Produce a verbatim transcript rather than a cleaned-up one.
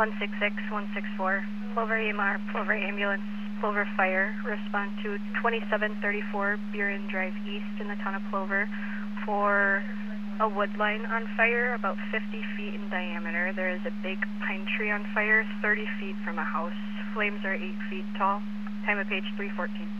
one six six, one six four, Plover E M R, Plover Ambulance, Plover Fire, respond to twenty-seven thirty-four Buren Drive East in the town of Plover for a wood line on fire about fifty feet in diameter. There is a big pine tree on fire thirty feet from a house. Flames are eight feet tall. Time of page three fourteen.